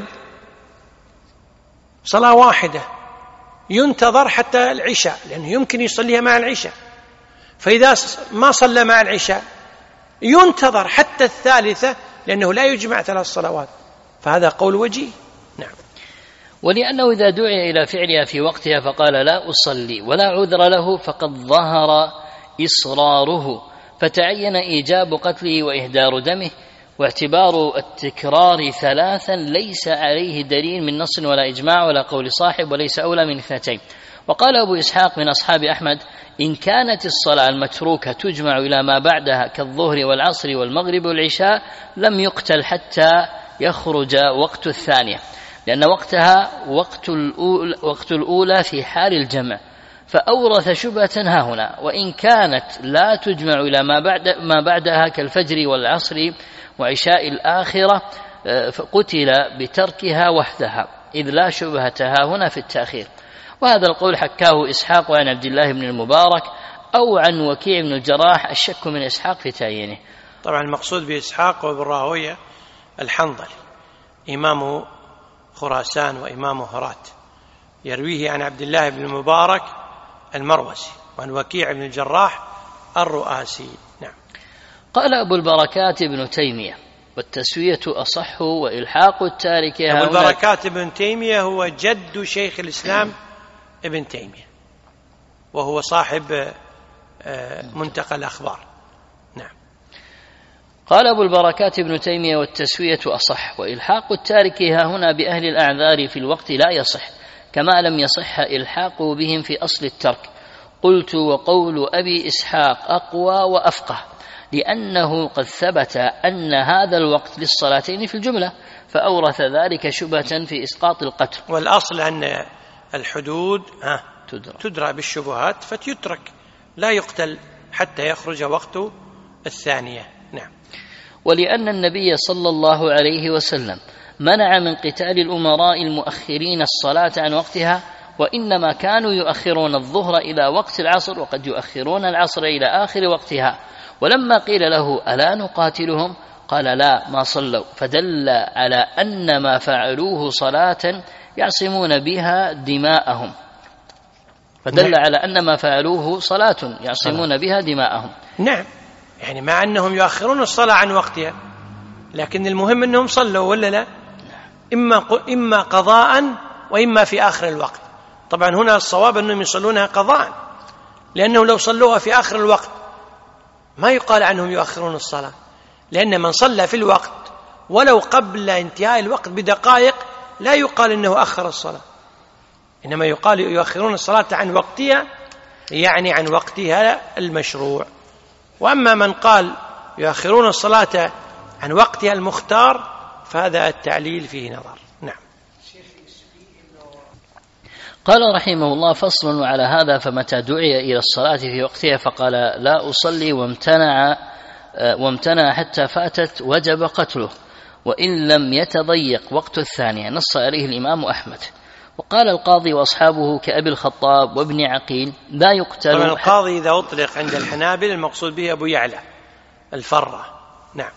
صلاة واحدة ينتظر حتى العشاء، لأنه يمكن يصليها مع العشاء، فإذا ما صلى مع العشاء ينتظر حتى الثالثة، لأنه لا يجمع ثلاث صلوات، فهذا قول وجيه. نعم. ولأنه إذا دعي إلى فعلها في وقتها فقال لا أصلي ولا عذر له فقد ظهر إصراره، فتعين إيجاب قتله وإهدار دمه، واعتبار التكرار ثلاثا ليس عليه دليل من نص ولا إجماع ولا قول صاحب، وليس أولى من اثنتين. وقال أبو إسحاق من أصحاب أحمد: إن كانت الصلاة المتروكة تجمع إلى ما بعدها كالظهر والعصر والمغرب والعشاء لم يقتل حتى يخرج وقت الثانية، لأن وقتها وقت الأولى, وقت الأولى في حال الجمع، فأورث شبهة ها هنا. وإن كانت لا تجمع إلى ما بعد ما بعدها كالفجر والعصر وعشاء الآخرة فقتل بتركها وحدها، إذ لا شبهة ها هنا في التأخير. وهذا القول حكاه إسحاق عن عبد الله بن المبارك أو عن وكيع بن الجراح، الشك من إسحاق في تعيينه. طبعا المقصود بإسحاق وابن راهويه الحنظلي إمام خراسان وإمام هرات، يرويه عن عبد الله بن المبارك المروزي وعن وكيع بن الجراح الرؤاسي. نعم. قال أبو البركات ابن تيمية: والتسوية أصح وإلحاق التارك. أبو البركات ابن تيمية هو جد شيخ الإسلام ابن تيمية، وهو صاحب منتقى الأخبار. نعم. قال أبو البركات ابن تيمية: والتسوية أصح وإلحاق التارك ها هنا بأهل الأعذار في الوقت لا يصح، كما لم يصح إلحاقه بهم في أصل الترك. قلت: وقول أبي إسحاق أقوى وأفقه، لأنه قد ثبت أن هذا الوقت للصلاتين في الجملة، فأورث ذلك شبهة في إسقاط القتل. والأصل أن الحدود تدرى بالشبهات فتترك، لا يقتل حتى يخرج وقت الثانية. نعم. ولأن النبي صلى الله عليه وسلم منع من قتال الأمراء المؤخرين الصلاة عن وقتها، وإنما كانوا يؤخرون الظهر إلى وقت العصر، وقد يؤخرون العصر إلى آخر وقتها. ولما قيل له ألا نقاتلهم قال لا ما صلوا، فدل على أن ما فعلوه صلاة يعصمون بها دماءهم فدل نعم. على أن ما فعلوه صلاة يعصمون بها دماءهم. نعم، يعني مع أنهم يؤخرون الصلاة عن وقتها، لكن المهم أنهم صلوا ولا لا؟ إما, إما قضاء وإما في آخر الوقت. طبعا هنا الصواب أنهم يصلونها قضاء، لأنه لو صلوها في آخر الوقت ما يقال عنهم يؤخرون الصلاة، لأن من صلى في الوقت ولو قبل انتهاء الوقت بدقائق لا يقال أنه أخر الصلاة، إنما يقال يؤخرون الصلاة عن وقتها، يعني عن وقتها المشروع. وأما من قال يؤخرون الصلاة عن وقتها المختار فهذا التعليل فيه نظر. نعم. قال رحمه الله: فصل: وعلى هذا فمتى دعي إلى الصلاة في وقتها فقال لا أصلي وامتنع وامتنع حتى فاتت وجب قتله وإن لم يتضيق وقت الثانية. نص عليه الإمام أحمد. وقال القاضي وأصحابه كأبي الخطاب وابن عقيل لا يقتل. طبعا القاضي إذا أطلق عند الحنابلة المقصود به أبو يعلى الفرة. نعم.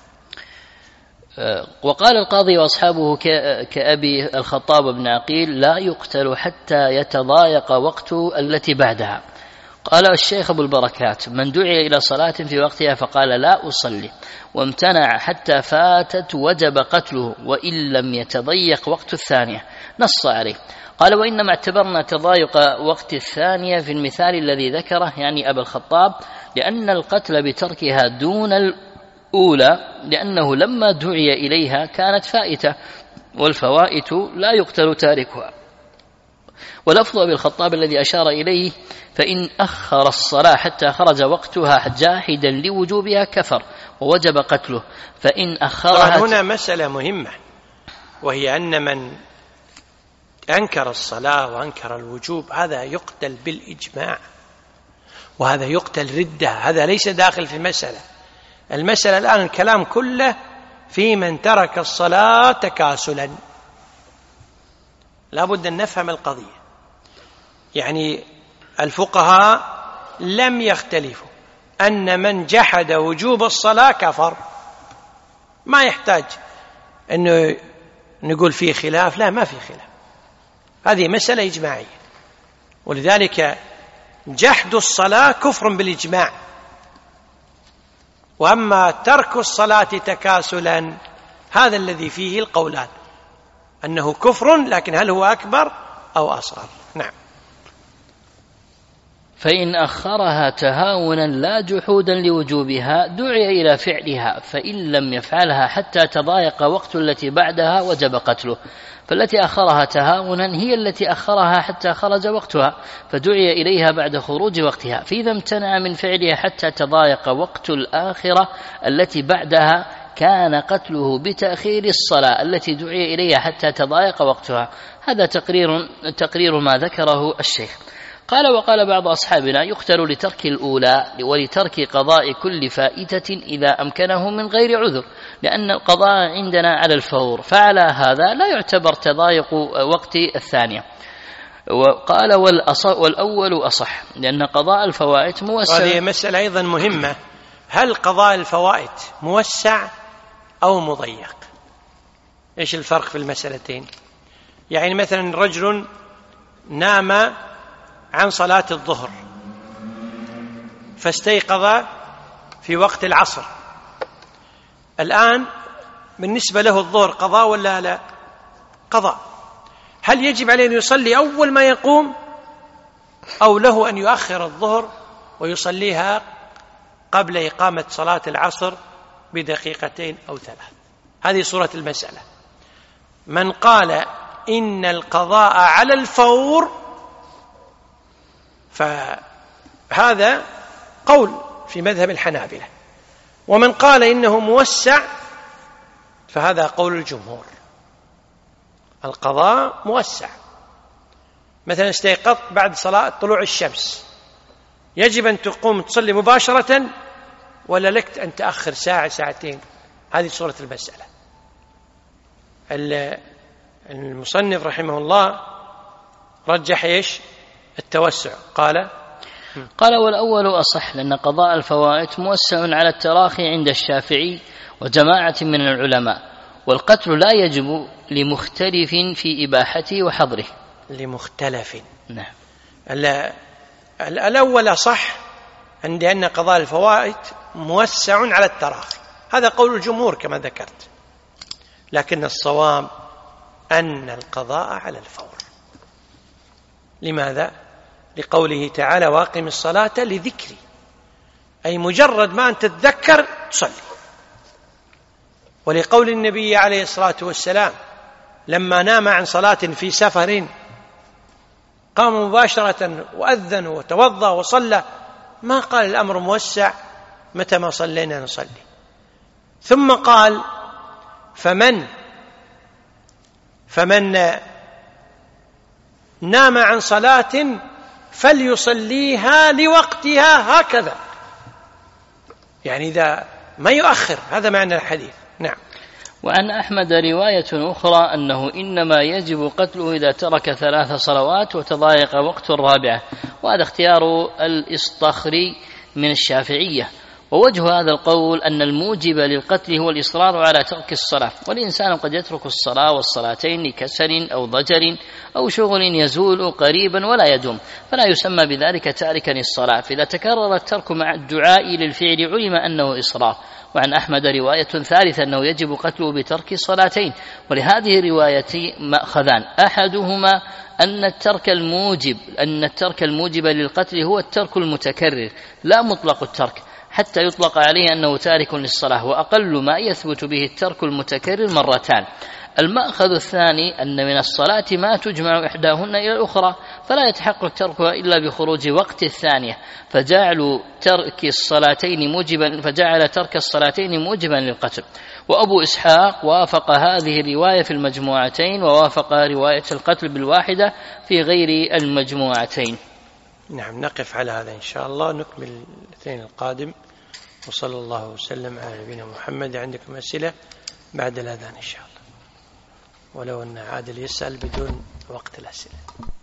وقال القاضي وأصحابه كأبي الخطاب وابن عقيل لا يقتل حتى يتضايق وقت التي بعدها. قال الشيخ أبو البركات: من دعي إلى صلاة في وقتها فقال لا أصلي وامتنع حتى فاتت وجب قتله وإن لم يتضيق وقت الثانية. نص عليه. قال: وإنما اعتبرنا تضايق وقت الثانية في المثال الذي ذكره، يعني أبا الخطاب، لأن القتل بتركها دون الأولى لأنه لما دعي إليها كانت فائتة، والفوائت لا يقتل تاركها. ولفظ أبي الخطاب الذي أشار إليه: فإن أخر الصلاة حتى خرج وقتها جاحدا لوجوبها كفر ووجب قتله. فإن أخرها. طبعا هنا مسألة مهمة، وهي أن من أنكر الصلاة وأنكر الوجوب هذا يقتل بالإجماع، وهذا يقتل ردة، هذا ليس داخل في المسألة. المسألة الآن الكلام كله في من ترك الصلاة تكاسلا. لا بد أن نفهم القضية. يعني الفقهاء لم يختلفوا أن من جحد وجوب الصلاة كفر، ما يحتاج أنه نقول فيه خلاف، لا ما في خلاف، هذه مسألة إجماعية. ولذلك جحد الصلاة كفر بالإجماع، وأما ترك الصلاة تكاسلا هذا الذي فيه القولان، أنه كفر، لكن هل هو أكبر أو أصغر؟ نعم. فإن أخرها تهاونا لا جحودا لوجوبها دعي إلى فعلها، فإن لم يفعلها حتى تضايق وقت التي بعدها وجب قتله. فالتي أخرها تهاونا هي التي أخرها حتى خرج وقتها فدعي إليها بعد خروج وقتها، فإذا امتنع من فعلها حتى تضايق وقت الآخرة التي بعدها كان قتله بتأخير الصلاة التي دعي إليها حتى تضايق وقتها. هذا تقرير, تقرير ما ذكره الشيخ. قال: وقال بعض أصحابنا يقتل لترك الأولى ولترك قضاء كل فائتة إذا أمكنه من غير عذر، لأن القضاء عندنا على الفور، فعلى هذا لا يعتبر تضايق وقت الثانية. وقال: والأول أصح لأن قضاء الفوائت موسع. هذه مسألة أيضا مهمة، هل قضاء الفوائت موسع أو مضيق؟ إيش الفرق في المسألتين؟ يعني مثلا رجل نام عن صلاة الظهر فاستيقظ في وقت العصر، الآن بالنسبة له الظهر قضاء ولا لا؟ قضاء. هل يجب عليه أن يصلي أول ما يقوم، أو له أن يؤخر الظهر ويصليها قبل إقامة صلاة العصر بدقيقتين أو ثلاث؟ هذه صورة المسألة. من قال إن القضاء على الفور فهذا قول في مذهب الحنابلة، ومن قال إنه موسع فهذا قول الجمهور. القضاء موسع. مثلا استيقظت بعد صلاة طلوع الشمس، يجب أن تقوم تصلي مباشرة ولا لك أن تأخر ساعة ساعتين؟ هذه صورة المسألة. المصنف رحمه الله رجح إيش؟ التوسع. قال قال: والأول أصح لأن قضاء الفوائت موسع على التراخي عند الشافعي وجماعة من العلماء، والقتل لا يجب لمختلف في إباحته وحظره. لمختلف. نعم. الأول أصح عندي أن قضاء الفوائت موسع على التراخي، هذا قول الجمهور كما ذكرت، لكن الصواب أن القضاء على الفور. لماذا؟ لقوله تعالى: واقم الصلاة لذكري، أي مجرد ما أنت تتذكر تصلي. ولقول النبي عليه الصلاة والسلام لما نام عن صلاة في سفر قام مباشرة وأذن وتوضأ وصلى، ما قال الأمر موسع متى ما صلينا نصلي، ثم قال فمن فمن نام عن صلاة فليصليها لوقتها هكذا، يعني إذا ما يؤخر، هذا معنى الحديث. نعم. وعن أحمد رواية أخرى أنه إنما يجب قتله إذا ترك ثلاث صلوات وتضايق وقت الرابعة، وهذا اختيار الإصطخري من الشافعية. ووجه هذا القول أن الموجب للقتل هو الإصرار على ترك الصلاة، والإنسان قد يترك الصلاة والصلاتين لكسل أو ضجر أو شغل يزول قريبا ولا يدوم، فلا يسمى بذلك تاركا الصلاة. فإذا تكرر الترك مع الدعاء للفعل علم أنه إصرار. وعن أحمد رواية ثالثة أنه يجب قتله بترك الصلاتين، ولهذه الرواية مأخذان: أحدهما أن الترك الموجب أن الترك الموجب للقتل هو الترك المتكرر لا مطلق الترك، حتى يطلق عليه أنه تارك للصلاة، وأقل ما يثبت به الترك المتكرر مرتان. المأخذ الثاني أن من الصلاة ما تجمع إحداهن إلى الأخرى، فلا يتحقق تركها إلا بخروج وقت الثانية، فجعل ترك الصلاتين موجبا فجعل ترك الصلاتين موجبا للقتل. وأبو إسحاق وافق هذه الرواية في المجموعتين، ووافق رواية القتل بالواحدة في غير المجموعتين. نعم، نقف على هذا إن شاء الله، نكمل الاثنين القادم. وصلى الله وسلم على نبينا محمد. عندكم أسئلة بعد الأذان إن شاء الله، ولو أن عادل يسأل بدون وقت الأسئلة.